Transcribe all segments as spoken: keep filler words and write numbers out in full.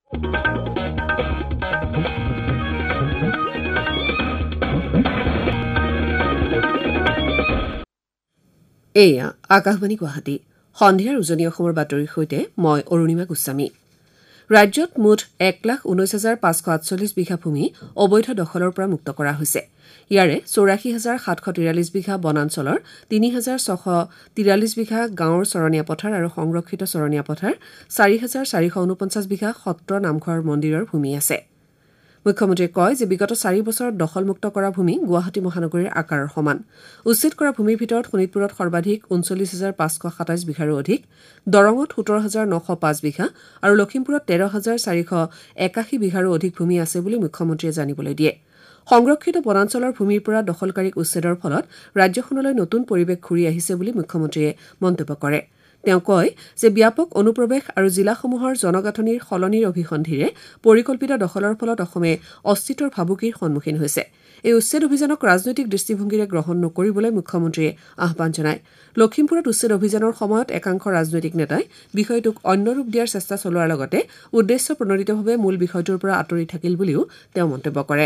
এয়া আকাশবাণী গুৱাহাটী সন্ধিয়াৰ উজনি অসমৰ বাতৰিৰ সৈতে মই অৰুণিমা গোস্বামী। ৰাজ্যত মুঠ এক লাখ ঊনৈশ হাজাৰ পাঁচশ আঠচল্লিছ বিঘা ভূমি অবৈধ দখলৰ পৰা মুক্ত কৰা হৈছে। ইয়াৰে চৌৰাশী হাজাৰ সাতশ তিৰাল্লিছ বিঘা বনাঞ্চলৰ তিনি হাজাৰ ছশ তিৰাল্লিছ বিঘা গাঁৱৰ চৰণীয়া পথাৰ আৰু সংৰক্ষিত চৰণীয়া পথাৰ, চাৰি হাজাৰ চাৰিশ ঊনপঞ্চাছ বিঘা সত্ৰ নামঘৰ মন্দিৰৰ ভূমি আছে। মুখ্যমন্ত্ৰীয়ে কয় যে বিগত চাৰি বছৰত দখলমুক্ত কৰা ভূমি গুৱাহাটী মহানগৰীৰ আকাৰৰ সমান। উচ্ছেদ কৰা ভূমিৰ ভিতৰত শোণিতপুৰত সৰ্বাধিক ঊনচল্লিছ হাজাৰ পাঁচশ সাতাইছ বিঘাৰো অধিক, দৰঙত সোতৰ হাজাৰ নশ পাঁচ বিঘা আৰু লখিমপুৰত তেৰ হাজাৰ চাৰিশ একাশী বিঘাৰো অধিক ভূমি আছে বুলি মুখ্যমন্ত্ৰীয়ে জানিবলৈ দিয়ে। সংৰক্ষিত বনাঞ্চলৰ ভূমিৰ পৰা দখলকাৰীক উচ্ছেদৰ ফলত ৰাজ্যখনলৈ নতুন পৰিৱেশ ঘূৰি আহিছে বুলি মুখ্যমন্ত্ৰীয়ে মন্তব্য কৰে। তেওঁ কয় যে ব্যাপক অনুপ্ৰৱেশ আৰু জিলাসমূহৰ জনগাঁথনিৰ সলনিৰ অভিসন্ধিৰে পৰিকল্পিত দখলৰ ফলত অসমে অস্তিত্বৰ ভাবুকিৰ সন্মুখীন হৈছে। এই উচ্ছেদ অভিযানক ৰাজনৈতিক দৃষ্টিভংগীৰে গ্ৰহণ নকৰিবলৈ মুখ্যমন্ত্ৰীয়ে আহ্বান জনায়। লখিমপুৰত উচ্ছেদ অভিযানৰ সময়ত একাংশ ৰাজনৈতিক নেতাই বিষয়টোক অন্য ৰূপ দিয়াৰ চেষ্টা চলোৱাৰ লগতে উদ্দেশ্য প্ৰণোদিতভাৱে মূল বিষয়টোৰ পৰা আঁতৰি থাকিল বুলিও তেওঁ মন্তব্য কৰে।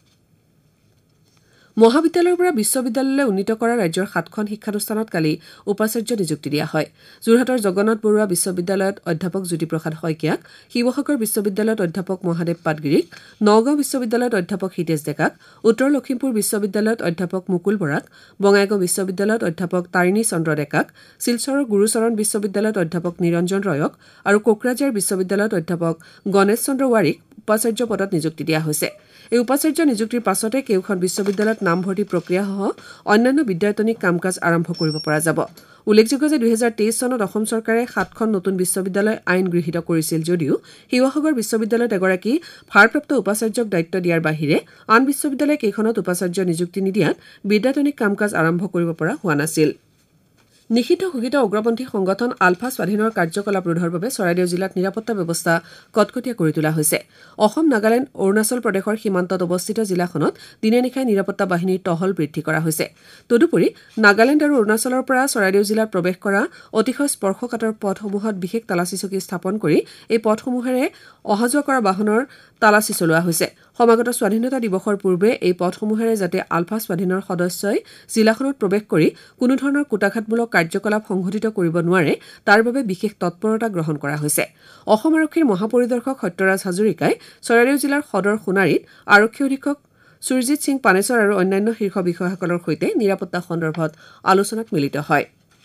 মহাবিদ্যালয়ৰ পৰা বিশ্ববিদ্যালয়লৈ উন্নীত কৰা ৰাজ্যৰ সাতখন শিক্ষানুষ্ঠানত কালি উপাচাৰ্য নিযুক্তি দিয়া হয়। যোৰহাটৰ জগন্নাথ বৰুৱা বিশ্ববিদ্যালয়ত অধ্যাপক জ্যোতিপ্ৰসাদ শইকীয়াক, শিৱসাগৰ বিশ্ববিদ্যালয়ত অধ্যাপক মহাদেৱ পাটগিৰিক, নগাঁও বিশ্ববিদ্যালয়ত অধ্যাপক হিতেশ ডেকাক, উত্তৰ লখিমপুৰ বিশ্ববিদ্যালয়ত অধ্যাপক মুকুল বৰাক, বঙাইগাঁও বিশ্ববিদ্যালয়ত অধ্যাপক তাৰিণী চন্দ্ৰ ডেকাক, শিলচৰৰ গুৰুচৰণ বিশ্ববিদ্যালয়ত অধ্যাপক নিৰঞ্জন ৰয়ক আৰু কোকৰাঝাৰ বিশ্ববিদ্যালয়ত অধ্যাপক গণেশ চন্দ্ৰ ৱাৰীক উপাচাৰ্য পদত নিযুক্তি দিয়া হৈছে। এই উপাচাৰ্য নিযুক্তিৰ পাছতে কেউখন বিশ্ববিদ্যালয়ত নামভৰ্তি প্ৰক্ৰিয়াসহ অন্যান্য বিদ্যায়তনিক কাম কাজ আৰম্ভ কৰিব পৰা যাব। উল্লেখযোগ্য যে দুহেজাৰ তেইছ চনত অসম চৰকাৰে সাতখন নতুন বিশ্ববিদ্যালয় আইন গৃহীত কৰিছিল যদিও শিৱসাগৰ বিশ্ববিদ্যালয়ত এগৰাকী ভাৰপ্ৰাপ্ত উপাচাৰ্যক দায়িত্ব দিয়াৰ বাহিৰে আন বিশ্ববিদ্যালয় কেইখনত উপাচাৰ্য নিযুক্তি নিদিয়াত বিদ্যায়তনিক কাম কাজ আৰম্ভ কৰিব পৰা হোৱা নাছিল। নিষিদ্ধ ঘোষিত উগ্ৰপন্থী সংগঠন আলফা স্বাধীনৰ কাৰ্যকলাপ ৰোধৰ বাবে চৰাইদেউ জিলাত নিৰাপত্তা ব্যৱস্থা কটকটীয়া কৰি তোলা হৈছে। অসম, নাগালেণ্ড, অৰুণাচল প্ৰদেশৰ সীমান্তত অৱস্থিত জিলাখনত দিনে নিশাই নিৰাপত্তা বাহিনীৰ টহল বৃদ্ধি কৰা হৈছে। তদুপৰি নাগালেণ্ড আৰু অৰুণাচলৰ পৰা চৰাইদেউ জিলাত প্ৰৱেশ কৰা অতিশয় স্পৰ্শকাতৰ পথসমূহত বিশেষ তালাচী চকী স্থাপন কৰি এই পথসমূহেৰে অহা যোৱা কৰা বাহনৰ তালাচী চলোৱা হৈছে। সমাগত স্বাধীনতা দিৱসৰ পূৰ্বে এই পথসমূহেৰে যাতে আলফা স্বাধীনৰ সদস্যই জিলাখনত প্ৰৱেশ কৰি কোনো ধৰণৰ কুটাঘাতমূলক কাৰ্যকলাপ সংঘটিত কৰিব নোৱাৰে তাৰ বাবে বিশেষ তৎপৰতা গ্ৰহণ কৰা হৈছে। অসম আৰক্ষীৰ মহাপৰিদৰ্শক সত্যৰাজ হাজৰিকাই চৰাইদেউ জিলাৰ সদৰ সোণাৰীত আৰক্ষী অধীক্ষক সুৰজিৎ সিং পানেশ্বৰ আৰু অন্যান্য শীৰ্ষ বিষয়াসকলৰ সৈতে নিৰাপত্তা সন্দৰ্ভত আলোচনাত মিলিত হয়।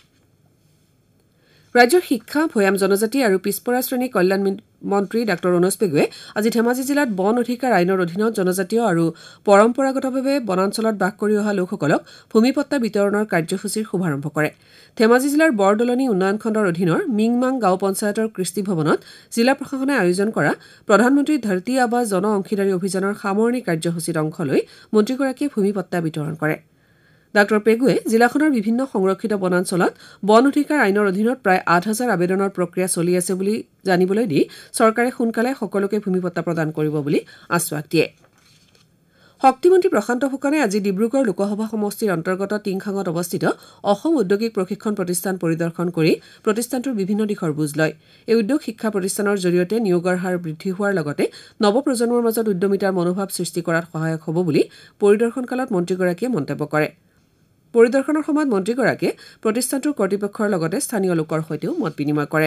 ৰাজ্যৰ শিক্ষা, ভৈয়াম জনজাতি আৰু পিছপৰা শ্ৰেণী কল্যাণ মন্ত্ৰী ডাঃ ৰণোজ পেগুৱে আজি ধেমাজি জিলাত বন অধিকাৰ আইনৰ অধীনত জনজাতীয় আৰু পৰম্পৰাগতভাৱে বনাঞ্চলত বাস কৰি অহা লোকসকলক ভূমিপট্টা বিতৰণৰ কাৰ্যসূচীৰ শুভাৰম্ভ কৰে। ধেমাজি জিলাৰ বৰদলনি উন্নয়ন খণ্ডৰ অধীনৰ মিংমাং গাঁও পঞ্চায়তৰ কৃষ্টি ভৱনত জিলা প্ৰশাসনে আয়োজন কৰা প্ৰধানমন্ত্ৰী ধৰতী আবা জন অংশীদাৰী অভিযানৰ সামৰণি কাৰ্যসূচীত অংশ লৈ মন্ত্ৰীগৰাকীয়ে ভূমিপট্টা বিতৰণ কৰে। ডাঃ পেগুৱে জিলাখনৰ বিভিন্ন সংৰক্ষিত বনাঞ্চলত বন অধিকাৰ আইনৰ অধীনত প্ৰায় আঠ হাজাৰ আবেদনৰ প্ৰক্ৰিয়া চলি আছে বুলি জানিবলৈ দি চৰকাৰে সোনকালে সকলোকে ভূমিপট্টা প্ৰদান কৰিব বুলি আশ্বাস দিয়ে। শক্তিমন্ত্ৰী প্ৰশান্ত ফুকনে আজি ডিব্ৰুগড় লোকসভা সমষ্টিৰ অন্তৰ্গত টিংখাঙত অৱস্থিত অসম ঔদ্যোগিক প্ৰশিক্ষণ প্ৰতিষ্ঠান পৰিদৰ্শন কৰি প্ৰতিষ্ঠানটোৰ বিভিন্ন দিশৰ বুজ লয়। এই উদ্যোগ শিক্ষা প্ৰতিষ্ঠানৰ জৰিয়তে নিয়োগৰ হাৰ বৃদ্ধি হোৱাৰ লগতে নৱপ্ৰজন্মৰ মাজত উদ্যমিতাৰ মনোভাৱ সৃষ্টি কৰাত সহায়ক হ'ব বুলি পৰিদৰ্শনকালত মন্ত্ৰীগৰাকীয়ে মন্তব্য কৰে। পৰিদৰ্শনৰ সময়ত মন্ত্ৰীগৰাকীয়ে প্ৰতিষ্ঠানটোৰ কৰ্তৃপক্ষৰ লগতে স্থানীয় লোকৰ সৈতেও মত বিনিময় কৰে।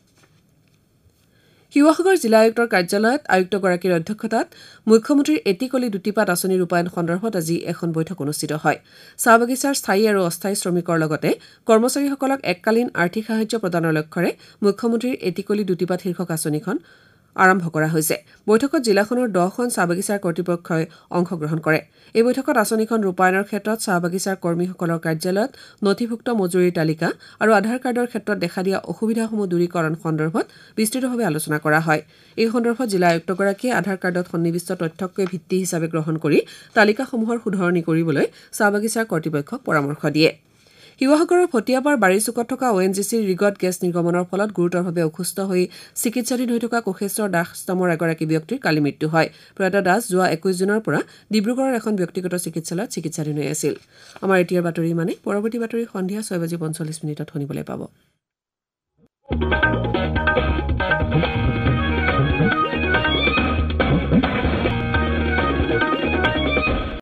শিৱসাগৰ জিলা আয়ুক্তৰ কাৰ্যালয়ত আয়ুক্তগৰাকীৰ অধ্যক্ষতাত মুখ্যমন্ত্ৰীৰ এটিকলি দুটিপাত আঁচনি ৰূপায়ণ সন্দৰ্ভত আজি এখন বৈঠক অনুষ্ঠিত হয়। চাহ বাগিচাৰ স্থায়ী আৰু অস্থায়ী শ্ৰমিকৰ লগতে কৰ্মচাৰীসকলক এককালীন আৰ্থিক সাহায্য প্ৰদানৰ লক্ষ্যৰে মুখ্যমন্ত্ৰীৰ এটিকলি দুটিপাত শীৰ্ষক আঁচনিখন আৰম্ভ কৰা হৈছে। বৈঠকত জিলাখনৰ দহখন চাহ বাগিচাৰ কৰ্তৃপক্ষই অংশগ্ৰহণ কৰে। এই বৈঠকত আঁচনিখন ৰূপায়ণৰ ক্ষেত্ৰত চাহ বাগিচাৰ কৰ্মীসকলৰ কাৰ্যালয়ত নথিভুক্ত মজুৰিৰ তালিকা আৰু আধাৰ কাৰ্ডৰ ক্ষেত্ৰত দেখা দিয়া অসুবিধাসমূহ দূৰীকৰণ সন্দৰ্ভত বিস্তৃতভাৱে আলোচনা কৰা হয়। এই সন্দৰ্ভত জিলা আয়ুক্তগৰাকীয়ে আধাৰ কাৰ্ডত সন্নিৱিষ্ট তথ্যকে ভিত্তি হিচাপে গ্ৰহণ কৰি তালিকাসমূহৰ শুধৰণি কৰিবলৈ চাহ বাগিচাৰ কৰ্তৃপক্ষক পৰামৰ্শ দিয়ে। শিৱসাগৰৰ ফটিয়াপাৰ বাৰীচুকত থকা অ' এন জি চিৰ ৰিগত গেছ নিৰ্গমনৰ ফলত গুৰুতৰভাৱে অসুস্থ হৈ চিকিৎসাধীন হৈ থকা কোষেশ্বৰ দাস নামৰ এগৰাকী ব্যক্তিৰ কালি মৃত্যু হয়। প্ৰয়াত দাস যোৱা একৈশ জুনৰ পৰা ডিব্ৰুগড়ৰ এখন ব্যক্তিগত চিকিৎসালয়ত চিকিৎসাধীন হৈ আছিল। আমাৰ এতিয়াৰ বাতৰি মানে পৰৱৰ্তী বাতৰি সন্ধিয়া ছয় বাজি পঞ্চল্লিছ মিনিটত শুনিবলৈ পাব।